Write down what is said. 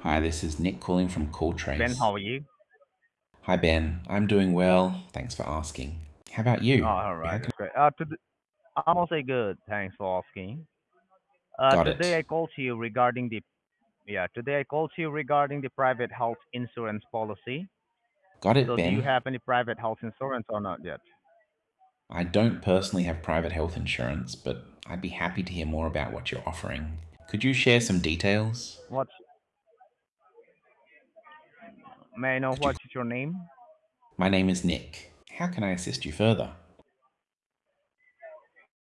Hi, this is Nick calling from Ben, CallTrace. how are you? Hi, Ben. I'm doing well. Thanks for asking. How about you? All How right, can that's great. I'm also good. Thanks for asking. Got Today it. I called to you regarding the private health insurance policy. Got it, So, do you Ben. have any private health insurance or not yet? I don't personally have private health insurance, but I'd be happy to hear more about what you're offering. Could you share some details? What's May I know Could you? what is your name? My name is Nick. How can I assist you further?